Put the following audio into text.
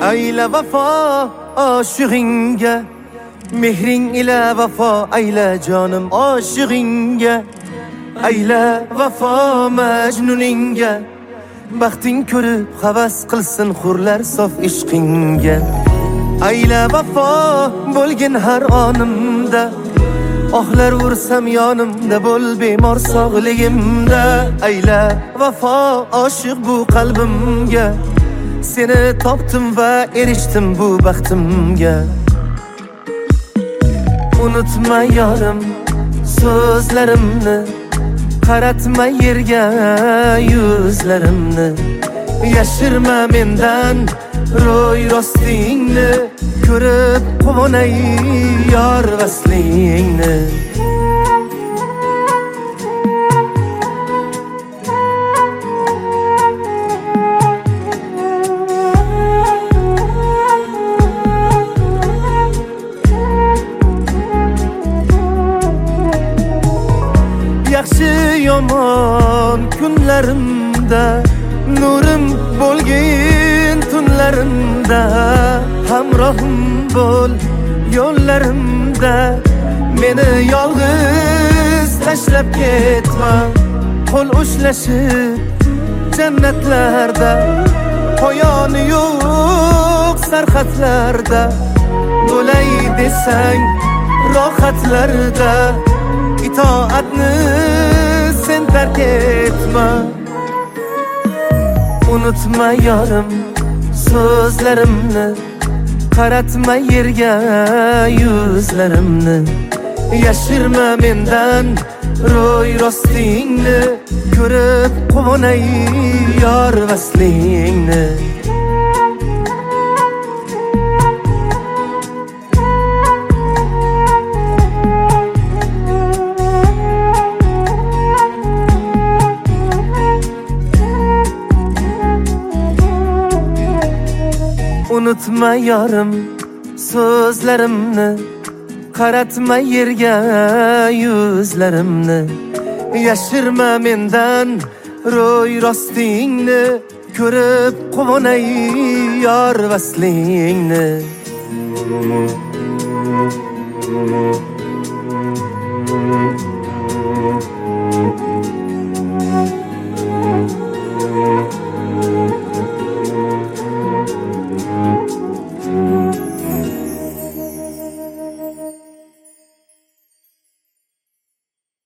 ayla vafo oshig'ingga, mehring ila vafo ayla jonim oshig'ingga, ayla vafo majnuningga, baxting ko'rib havas qilsin hurlar sof ishqingga. Ayla vafo bo'lgin har onimda, ohlar ursam yonimda bo'l bemor sog'ligimda. Ayla vafo oshiq bu qalbimga, seni topdim va erishdim bu baxtimga. Unutma yorim so'zlarimni, qaratma yerga yuzlarimni. Yashirma mendan ro'y rostingni, ko'rib quvonay yor vaslingni. Yaxshi yomon kunlarimda, nurim bo'lgin tunlarimda, hamrohim bo'l yo'llarimda. Meni yolg'iz tashlab ketma, qo'l ushlashib jannatlarda, poyoni yo'q sarxatlarda. Bo'lay desang rohatlarda, itoatni sen tark etma. Unutma yorim so'zlarimni, qaratma yerga yuzlarimni. Yashirma mendan ro'y rostingni, ko'rib quvonay yor vaslingni. Unutma yorim so'zlarimni, qaratma yerga yuzlarimni. Yashirma mendan ro'y rostingni, ko'rib quvonay yor vaslingni.